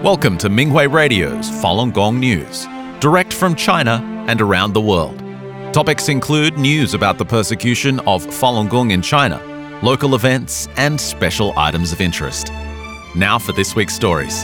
Welcome to Minghui Radio's Falun Gong News, direct from China and around the world. Topics include news about the persecution of Falun Gong in China, local events, and special items of interest. Now for this week's stories.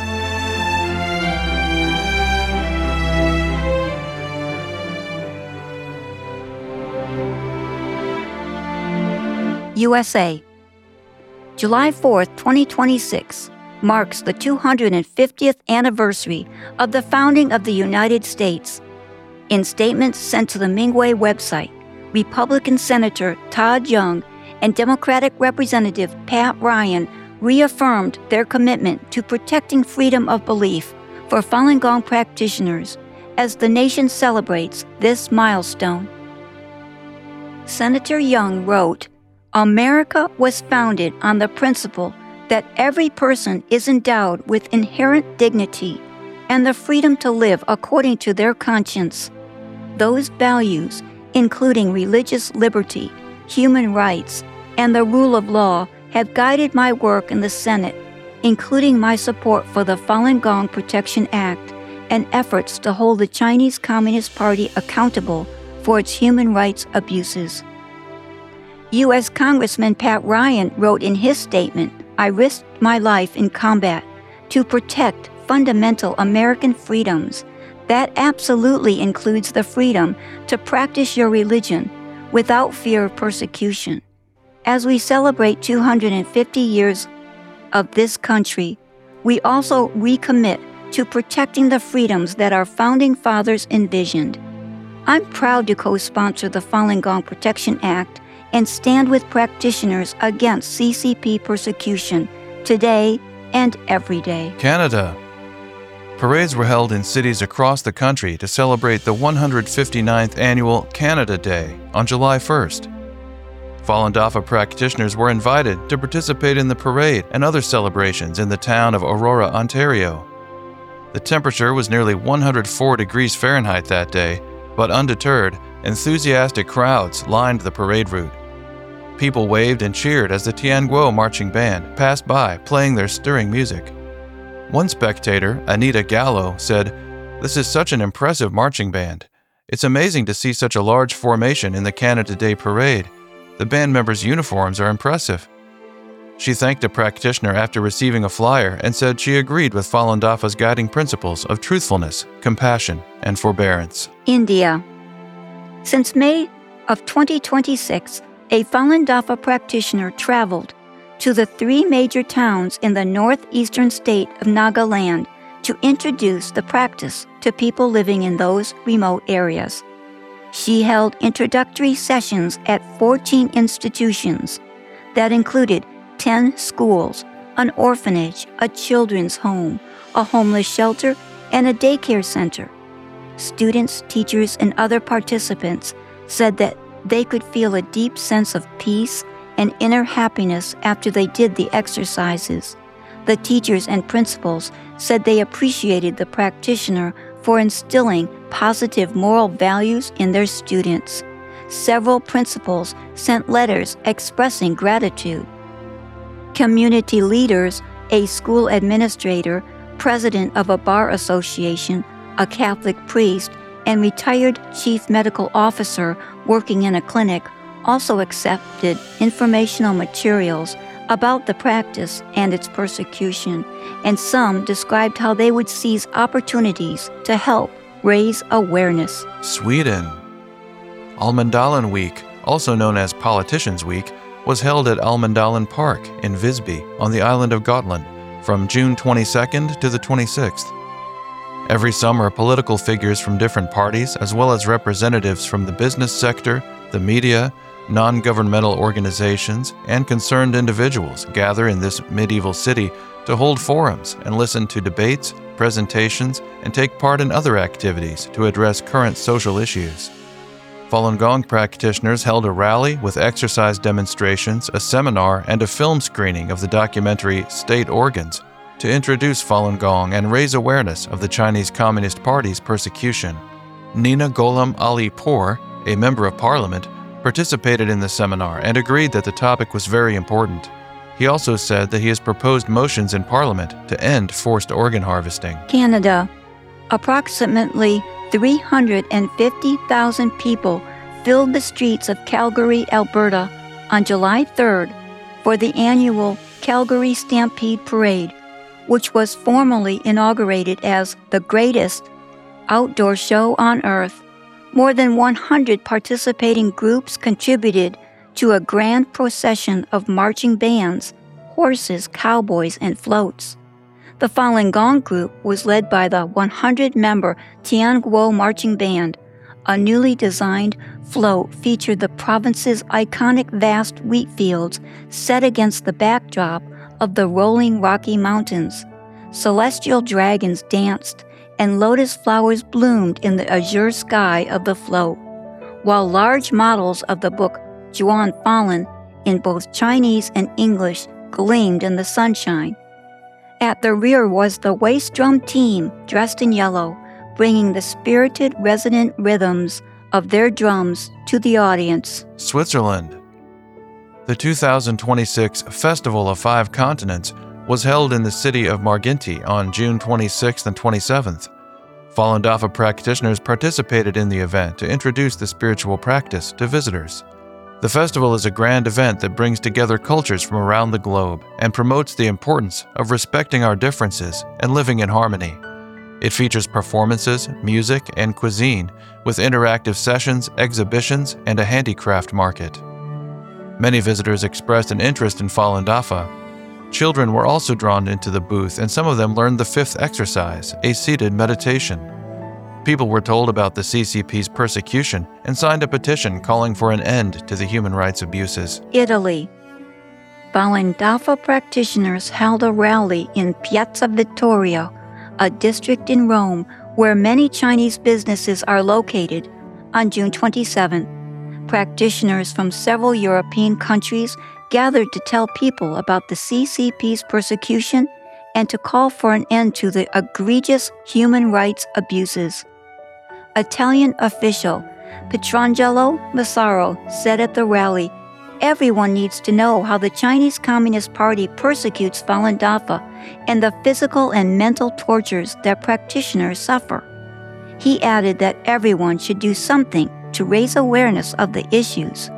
USA. July 4th, 2026 marks the 250th anniversary of the founding of the United States. In statements sent to the Minghui website, Republican Senator Todd Young and Democratic Representative Pat Ryan reaffirmed their commitment to protecting freedom of belief for Falun Gong practitioners as the nation celebrates this milestone. Senator Young wrote, "America was founded on the principle that every person is endowed with inherent dignity and the freedom to live according to their conscience. Those values, including religious liberty, human rights, and the rule of law, have guided my work in the Senate, including my support for the Falun Gong Protection Act and efforts to hold the Chinese Communist Party accountable for its human rights abuses." U.S. Congressman Pat Ryan wrote in his statement, "I risked my life in combat to protect fundamental American freedoms. That absolutely includes the freedom to practice your religion without fear of persecution." As we celebrate 250 years of this country, we also recommit to protecting the freedoms that our founding fathers envisioned. I'm proud to co-sponsor the Falun Gong Protection Act and stand with practitioners against CCP persecution today and every day. Canada. Parades were held in cities across the country to celebrate the 159th annual Canada Day on July 1st. Falun Dafa practitioners were invited to participate in the parade and other celebrations in the town of Aurora, Ontario. The temperature was nearly 104 degrees Fahrenheit that day, but undeterred, enthusiastic crowds lined the parade route. People waved and cheered as the Tianguo marching band passed by playing their stirring music. One spectator, Anita Gallo, said, "This is such an impressive marching band. It's amazing to see such a large formation in the Canada Day parade. The band members' uniforms are impressive." She thanked a practitioner after receiving a flyer and said she agreed with Falun Dafa's guiding principles of truthfulness, compassion, and forbearance. India. Since May of 2026, a Falun Dafa practitioner traveled to the three major towns in the northeastern state of Nagaland to introduce the practice to people living in those remote areas. She held introductory sessions at 14 institutions that included 10 schools, an orphanage, a children's home, a homeless shelter, and a daycare center. Students, teachers, and other participants said that they could feel a deep sense of peace and inner happiness after they did the exercises. The teachers and principals said they appreciated the practitioner for instilling positive moral values in their students. Several principals sent letters expressing gratitude. Community leaders, a school administrator, president of a bar association, a Catholic priest, and retired chief medical officer working in a clinic also accepted informational materials about the practice and its persecution, and some described how they would seize opportunities to help raise awareness. Sweden. Almedalen Week, also known as Politicians Week, was held at Almedalen Park in Visby on the island of Gotland from June 22nd to the 26th. Every summer, political figures from different parties, as well as representatives from the business sector, the media, non-governmental organizations, and concerned individuals gather in this medieval city to hold forums and listen to debates, presentations, and take part in other activities to address current social issues. Falun Gong practitioners held a rally with exercise demonstrations, a seminar, and a film screening of the documentary State Organs to introduce Falun Gong and raise awareness of the Chinese Communist Party's persecution. Nina Gholam Ali Pour, a member of parliament, participated in the seminar and agreed that the topic was very important. He also said that he has proposed motions in Parliament to end forced organ harvesting. Canada. Approximately 350,000 people filled the streets of Calgary, Alberta on July 3rd for the annual Calgary Stampede Parade, which was formally inaugurated as the greatest outdoor show on earth. More than 100 participating groups contributed to a grand procession of marching bands, horses, cowboys, and floats. The Falun Gong group was led by the 100-member Tian Guo Marching Band. A newly designed float featured the province's iconic vast wheat fields set against the backdrop of the rolling Rocky Mountains. Celestial dragons danced, and lotus flowers bloomed in the azure sky of the float, while large models of the book Zhuan Falun in both Chinese and English gleamed in the sunshine. At the rear was the waist drum team dressed in yellow, bringing the spirited resonant rhythms of their drums to the audience. Switzerland. The 2026 Festival of Five Continents was held in the city of Marginti on June 26th and 27th. Falun Dafa practitioners participated in the event to introduce the spiritual practice to visitors. The festival is a grand event that brings together cultures from around the globe and promotes the importance of respecting our differences and living in harmony. It features performances, music, and cuisine, with interactive sessions, exhibitions, and a handicraft market. Many visitors expressed an interest in Falun Dafa. Children were also drawn into the booth, and some of them learned the fifth exercise, a seated meditation. People were told about the CCP's persecution and signed a petition calling for an end to the human rights abuses. Italy. Falun Dafa practitioners held a rally in Piazza Vittorio, a district in Rome where many Chinese businesses are located, on June 27. Practitioners from several European countries gathered to tell people about the CCP's persecution and to call for an end to the egregious human rights abuses. Italian official Pietrangelo Massaro said at the rally, "Everyone needs to know how the Chinese Communist Party persecutes Falun Dafa and the physical and mental tortures that practitioners suffer." He added that everyone should do something to raise awareness of the issues.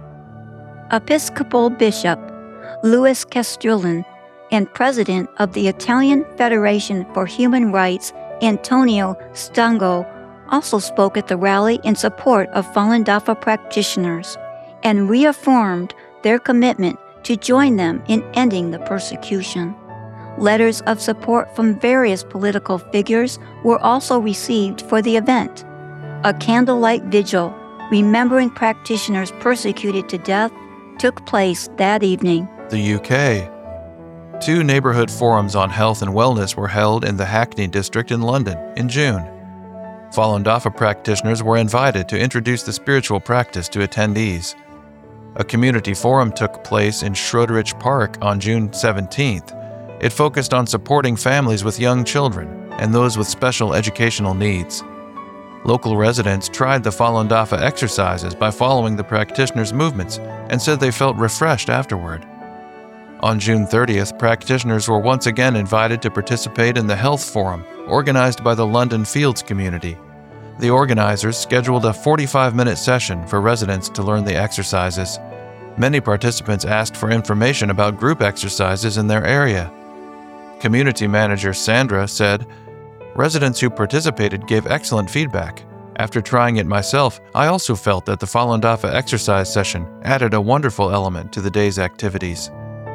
Episcopal Bishop Louis Castrillon and President of the Italian Federation for Human Rights Antonio Stango also spoke at the rally in support of Falun Dafa practitioners and reaffirmed their commitment to join them in ending the persecution. Letters of support from various political figures were also received for the event. A candlelight vigil remembering practitioners persecuted to death took place that evening. The UK. 2 neighborhood forums on health and wellness were held in the Hackney district in London in June. Falun Dafa practitioners were invited to introduce the spiritual practice to attendees. A community forum took place in Shroederich Park on June 17th. It focused on supporting families with young children and those with special educational needs. Local residents tried the Falun Dafa exercises by following the practitioners' movements and said they felt refreshed afterward. On June 30th, practitioners were once again invited to participate in the Health Forum, organized by the London Fields community. The organizers scheduled a 45-minute session for residents to learn the exercises. Many participants asked for information about group exercises in their area. Community manager Sandra said, "Residents who participated gave excellent feedback. After trying it myself, I also felt that the Falun Dafa exercise session added a wonderful element to the day's activities."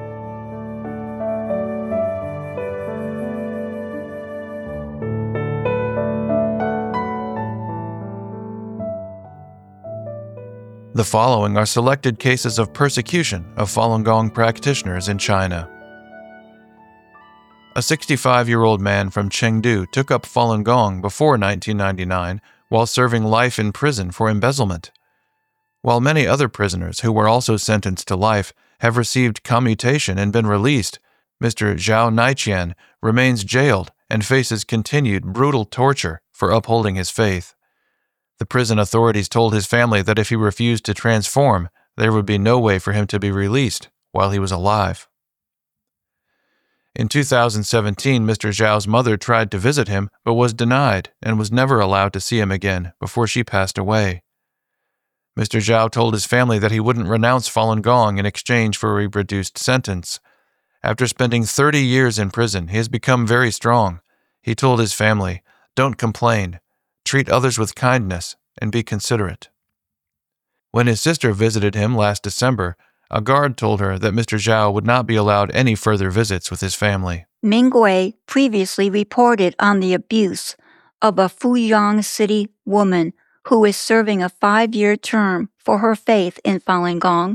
The following are selected cases of persecution of Falun Gong practitioners in China. A 65-year-old man from Chengdu took up Falun Gong before 1999 while serving life in prison for embezzlement. While many other prisoners who were also sentenced to life have received commutation and been released, Mr. Zhao Naiqian remains jailed and faces continued brutal torture for upholding his faith. The prison authorities told his family that if he refused to transform, there would be no way for him to be released while he was alive. In 2017, Mr. Zhao's mother tried to visit him but was denied and was never allowed to see him again before she passed away. Mr. Zhao told his family that he wouldn't renounce Falun Gong in exchange for a reduced sentence. After spending 30 years in prison, he has become very strong. He told his family, "Don't complain, treat others with kindness, and be considerate." When his sister visited him last December, a guard told her that Mr. Zhao would not be allowed any further visits with his family. Mingwei previously reported on the abuse of a Fuyang City woman who is serving a 5-year term for her faith in Falun Gong.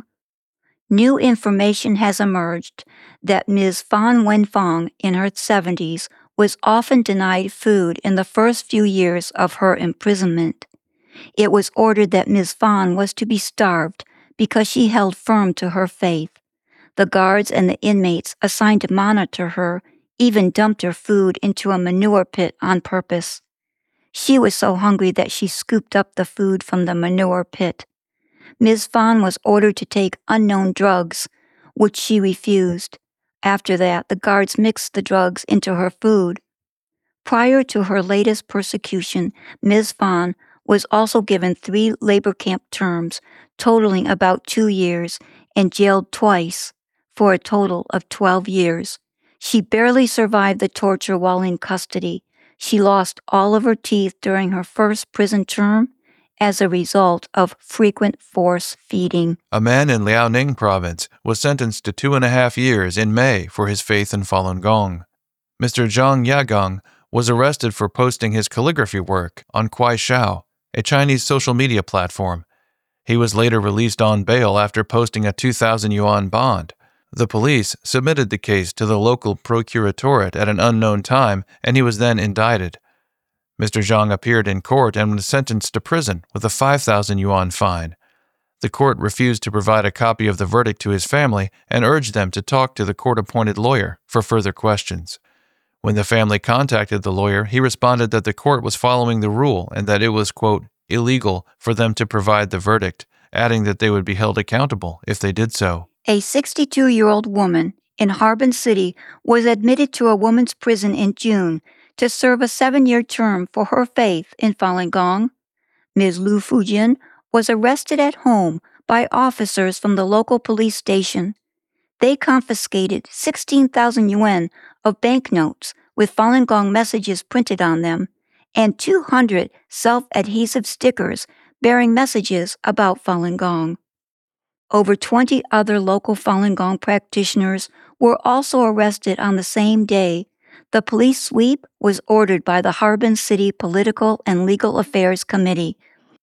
New information has emerged that Ms. Fan Wenfang, in her 70s, was often denied food in the first few years of her imprisonment. It was ordered that Ms. Fan was to be starved because she held firm to her faith. The guards and the inmates assigned to monitor her even dumped her food into a manure pit on purpose. She was so hungry that she scooped up the food from the manure pit. Ms. Fan was ordered to take unknown drugs, which she refused. After that, the guards mixed the drugs into her food. Prior to her latest persecution, Ms. Fan was also given 3 labor camp terms, totaling about 2 years, and jailed twice, for a total of 12 years. She barely survived the torture while in custody. She lost all of her teeth during her first prison term as a result of frequent force feeding. A man in Liaoning province was sentenced to 2.5 years in May for his faith in Falun Gong. Mr. Zhang Yagong was arrested for posting his calligraphy work on Kuaishou, a Chinese social media platform. He was later released on bail after posting a 2,000 yuan bond. The police submitted the case to the local procuratorate at an unknown time, and he was then indicted. Mr. Zhang appeared in court and was sentenced to prison with a 5,000 yuan fine. The court refused to provide a copy of the verdict to his family and urged them to talk to the court-appointed lawyer for further questions. When the family contacted the lawyer, he responded that the court was following the rule and that it was, quote, illegal for them to provide the verdict, adding that they would be held accountable if they did so. A 62-year-old woman in Harbin City was admitted to a women's prison in June to serve a 7-year term for her faith in Falun Gong. Ms. Lu Fujin was arrested at home by officers from the local police station. They confiscated 16,000 yuan of banknotes with Falun Gong messages printed on them and 200 self-adhesive stickers bearing messages about Falun Gong. Over 20 other local Falun Gong practitioners were also arrested on the same day. The police sweep was ordered by the Harbin City Political and Legal Affairs Committee,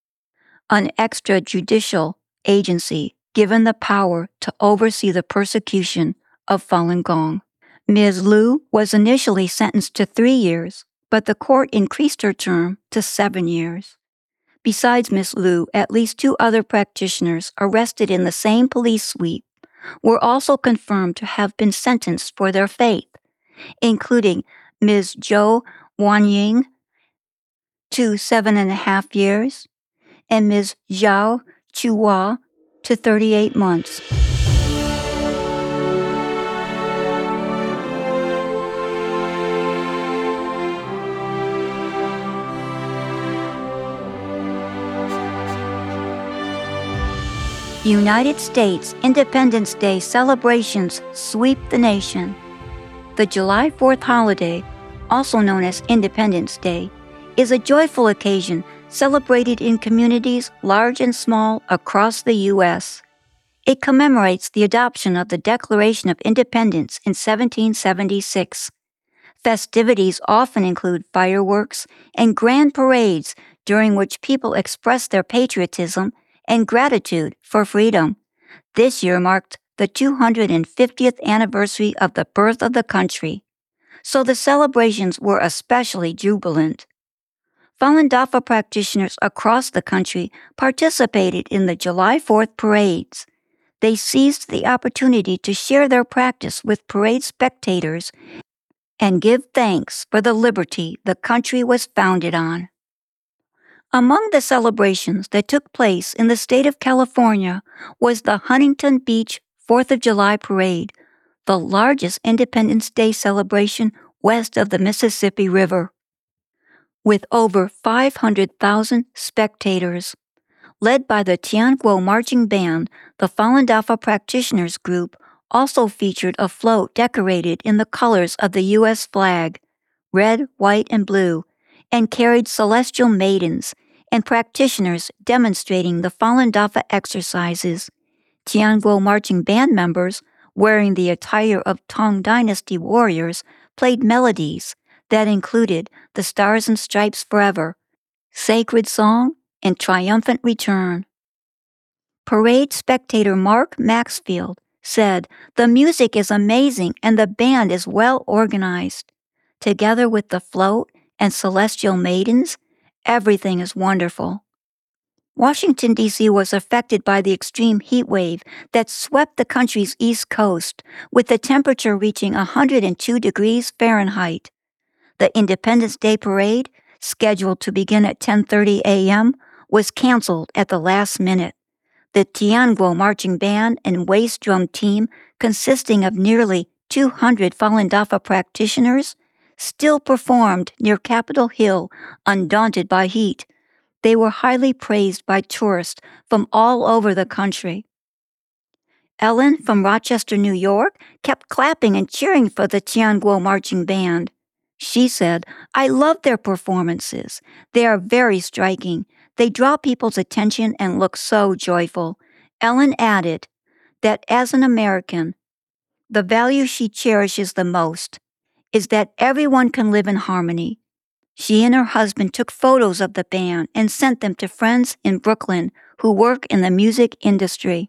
an extrajudicial agency given the power to oversee the persecution of Falun Gong. Ms. Lu was initially sentenced to 3 years, but the court increased her term to 7 years. Besides Ms. Lu, at least 2 other practitioners arrested in the same police sweep were also confirmed to have been sentenced for their faith, including Ms. Zhou Wanying to 7.5 years and Ms. Zhao Chuhua to 38 months. United States Independence Day celebrations sweep the nation. The July 4th holiday, also known as Independence Day, is a joyful occasion celebrated in communities large and small across the U.S. It commemorates the adoption of the Declaration of Independence in 1776. Festivities often include fireworks and grand parades during which people express their patriotism and gratitude for freedom. This year marked the 250th anniversary of the birth of the country, so the celebrations were especially jubilant. Falun Dafa practitioners across the country participated in the July 4th parades. They seized the opportunity to share their practice with parade spectators and give thanks for the liberty the country was founded on. Among the celebrations that took place in the state of California was the Huntington Beach 4th of July Parade. the largest Independence Day celebration west of the Mississippi River, with over 500,000 spectators. Led by the Tianguo Marching Band, the Falun Dafa Practitioners Group also featured a float decorated in the colors of the U.S. flag, red, white, and blue, and carried celestial maidens and practitioners demonstrating the Falun Dafa exercises. Tianguo Marching Band members, wearing the attire of Tang Dynasty warriors, played melodies that included The Stars and Stripes Forever, Sacred Song, and Triumphant Return. Parade spectator Mark Maxfield said, "The music is amazing and the band is well organized. Together with the float and celestial maidens, everything is wonderful." Washington, D.C. was affected by the extreme heat wave that swept the country's east coast, with the temperature reaching 102 degrees Fahrenheit. The Independence Day Parade, scheduled to begin at 10:30 a.m., was canceled at the last minute. The Tianguo Marching Band and Waist Drum Team, consisting of nearly 200 Falun Dafa practitioners, still performed near Capitol Hill, undaunted by heat. They were highly praised by tourists from all over the country. Ellen from Rochester, New York, kept clapping and cheering for the Tianguo Marching Band. She said, "I love their performances. They are very striking. They draw people's attention and look so joyful." Ellen added that as an American, the value she cherishes the most is that everyone can live in harmony. She and her husband took photos of the band and sent them to friends in Brooklyn who work in the music industry.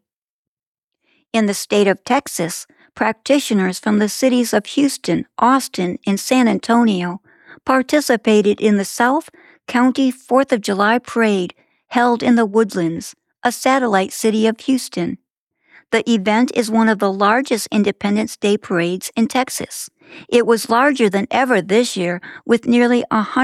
In the state of Texas, practitioners from the cities of Houston, Austin, and San Antonio participated in the South County 4th of July Parade held in the Woodlands, a satellite city of Houston. The event is one of the largest Independence Day parades in Texas. It was larger than ever this year, with nearly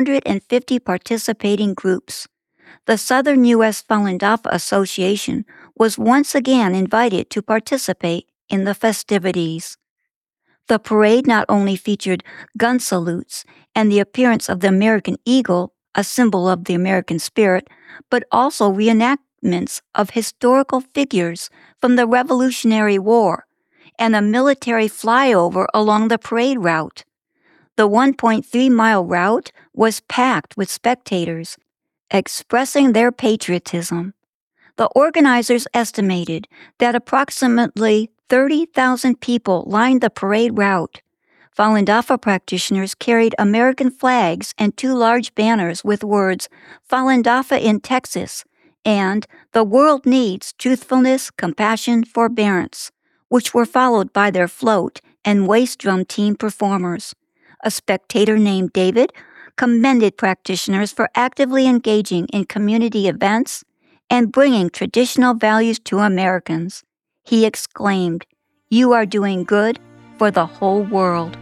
150 participating groups. The Southern U.S. Falun Dafa Association was once again invited to participate in the festivities. The parade not only featured gun salutes and the appearance of the American eagle, a symbol of the American spirit, but also reenactments of historical figures from the Revolutionary War and a military flyover along the parade route. The 1.3-mile route was packed with spectators expressing their patriotism. The organizers estimated that approximately 30,000 people lined the parade route. Falun Dafa practitioners carried American flags and 2 large banners with words "Falun Dafa in Texas" and "The world needs truthfulness, compassion, forbearance," which were followed by their float and waist drum team performers. A spectator named David commended practitioners for actively engaging in community events and bringing traditional values to Americans. He exclaimed, "You are doing good for the whole world."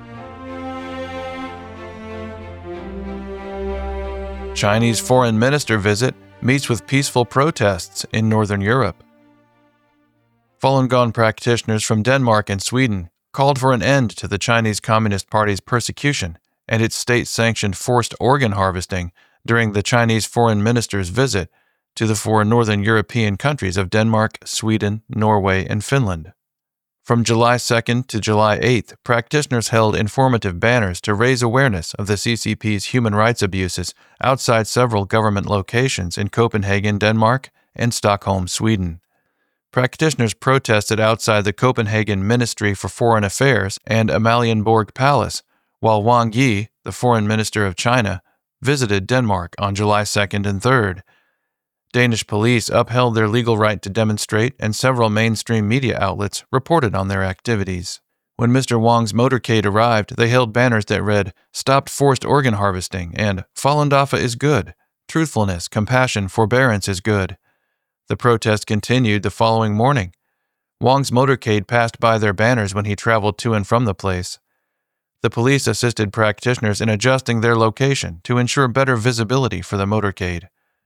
Chinese foreign minister visit meets with peaceful protests in Northern Europe. Falun Gong practitioners from Denmark and Sweden called for an end to the Chinese Communist Party's persecution and its state-sanctioned forced organ harvesting during the Chinese foreign minister's visit to the 4 northern European countries of Denmark, Sweden, Norway, and Finland. From July 2nd to July 8th, practitioners held informative banners to raise awareness of the CCP's human rights abuses outside several government locations in Copenhagen, Denmark, and Stockholm, Sweden. Practitioners protested outside the Copenhagen Ministry for Foreign Affairs and Amalienborg Palace, while Wang Yi, the foreign minister of China, visited Denmark on July 2nd and 3rd. Danish police upheld their legal right to demonstrate, and several mainstream media outlets reported on their activities. When Mr. Wang's motorcade arrived, they held banners that read, "Stop forced organ harvesting," and "Falun Dafa is good. Truthfulness, compassion, forbearance is good." The protest continued the following morning. Wang's motorcade passed by their banners when he traveled to and from the place. The police assisted practitioners in adjusting their location to ensure better visibility for the motorcade.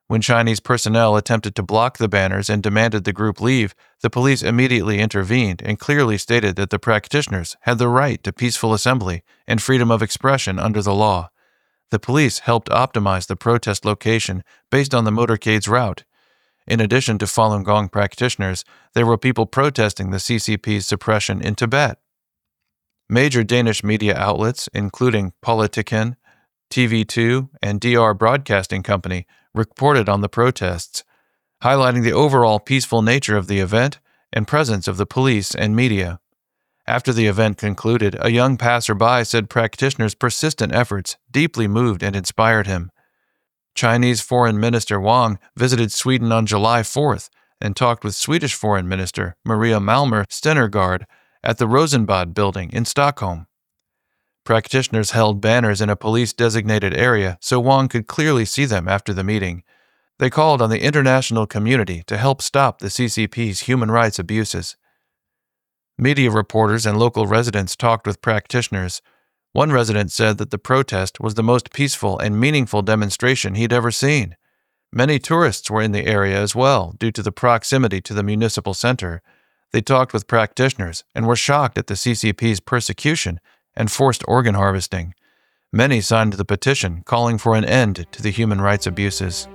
When Chinese personnel attempted to block the banners and demanded the group leave, the police immediately intervened and clearly stated that the practitioners had the right to peaceful assembly and freedom of expression under the law. The police helped optimize the protest location based on the motorcade's route. In addition to Falun Gong practitioners, there were people protesting the CCP's suppression in Tibet. Major Danish media outlets, including Politiken, TV2, and DR Broadcasting Company, reported on the protests, highlighting the overall peaceful nature of the event and presence of the police and media. After the event concluded, a young passerby said practitioners' persistent efforts deeply moved and inspired him. Chinese Foreign Minister Wang visited Sweden on July 4th and talked with Swedish Foreign Minister Maria Malmer Stenergard at the Rosenbad building in Stockholm. Practitioners held banners in a police-designated area so Wang could clearly see them after the meeting. They called on the international community to help stop the CCP's human rights abuses. Media reporters and local residents talked with practitioners. One resident said that the protest was the most peaceful and meaningful demonstration he'd ever seen. Many tourists were in the area as well due to the proximity to the municipal center. They talked with practitioners and were shocked at the CCP's persecution and forced organ harvesting. Many signed the petition calling for an end to the human rights abuses.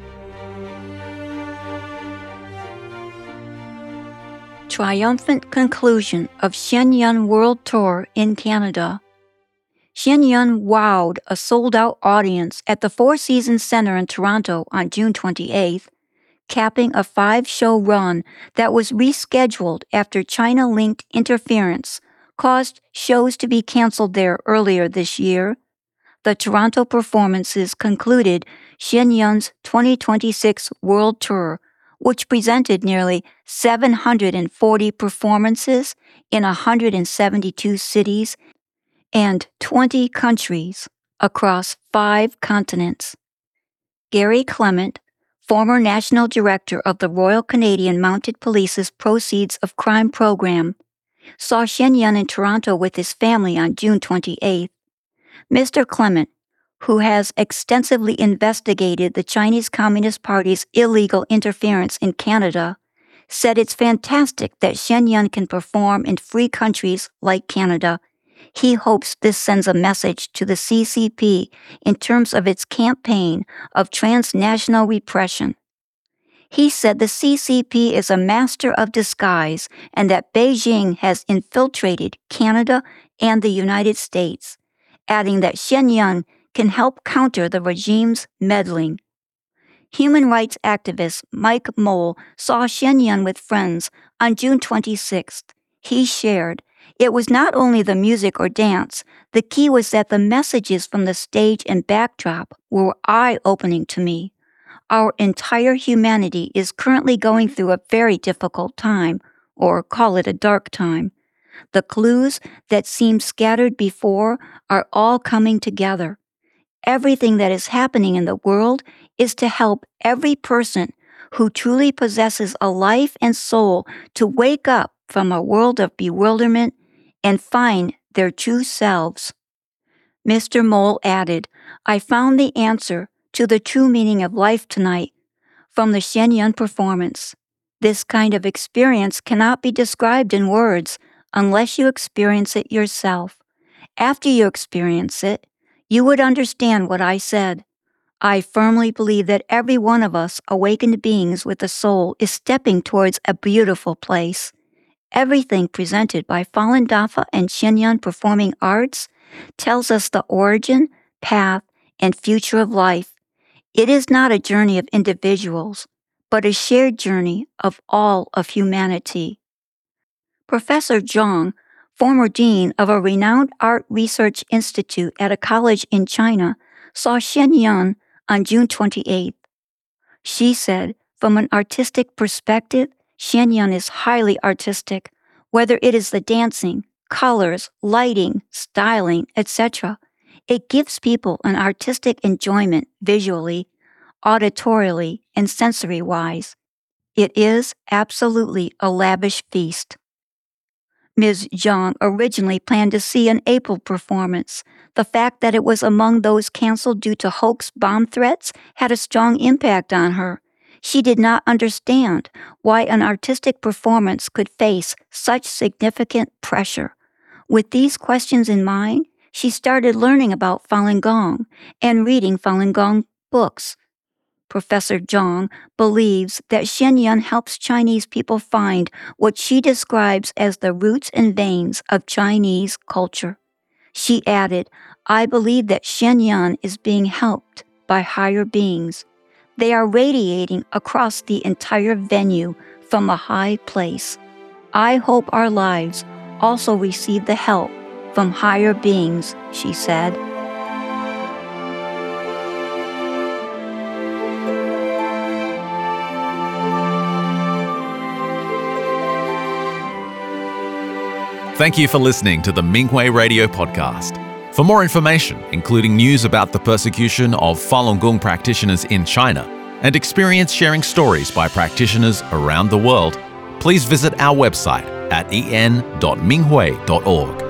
Triumphant conclusion of Shenyang World Tour in Canada. Shenyang wowed a sold-out audience at the Four Seasons Centre in Toronto on June 28th, capping a 5-show run that was rescheduled after China-linked interference caused shows to be canceled there earlier this year. The Toronto performances concluded Shenyang's 2026 World Tour, which presented nearly 740 performances in 172 cities and 20 countries across 5 continents. Gary Clement, former National Director of the Royal Canadian Mounted Police's Proceeds of Crime program, saw Shenyang in Toronto with his family on June 28th. Mr. Clement, who has extensively investigated the Chinese Communist Party's illegal interference in Canada, said it's fantastic that Shenyang can perform in free countries like Canada. He hopes this sends a message to the CCP in terms of its campaign of transnational repression. He said the CCP is a master of disguise and that Beijing has infiltrated Canada and the United States, adding that Shenyang can help counter the regime's meddling. Human rights activist Mike Mole saw Shenyang with friends on June 26th. He shared, "It was not only the music or dance, the key was that the messages from the stage and backdrop were eye-opening to me. Our entire humanity is currently going through a very difficult time, or call it a dark time. The clues that seemed scattered before are all coming together. Everything that is happening in the world is to help every person who truly possesses a life and soul to wake up from a world of bewilderment and find their true selves." Mr. Mole added, "I found the answer to the true meaning of life tonight from the Shenyang performance. This kind of experience cannot be described in words unless you experience it yourself. After you experience it, you would understand what I said. I firmly believe that every one of us awakened beings with a soul is stepping towards a beautiful place. Everything presented by Falun Dafa and Shenyang Performing Arts tells us the origin, path, and future of life. It is not a journey of individuals, but a shared journey of all of humanity." Professor Zhang, former dean of a renowned art research institute at a college in China, saw Shenyang on June 28th. She said, "From an artistic perspective, Shenyang is highly artistic, whether it is the dancing, colors, lighting, styling, etc. It gives people an artistic enjoyment visually, auditorially, and sensory-wise. It is absolutely a lavish feast." Ms. Zhang originally planned to see an April performance. The fact that it was among those canceled due to hoax bomb threats had a strong impact on her. She did not understand why an artistic performance could face such significant pressure. With these questions in mind, she started learning about Falun Gong and reading Falun Gong books. Professor Zhang believes that Shenyun helps Chinese people find what she describes as the roots and veins of Chinese culture. She added, "I believe that Shenyun is being helped by higher beings. They are radiating across the entire venue from a high place. I hope our lives also receive the help from higher beings," she said. Thank you for listening to the Minghui Radio Podcast. For more information, including news about the persecution of Falun Gong practitioners in China and experience sharing stories by practitioners around the world, please visit our website at en.minghui.org.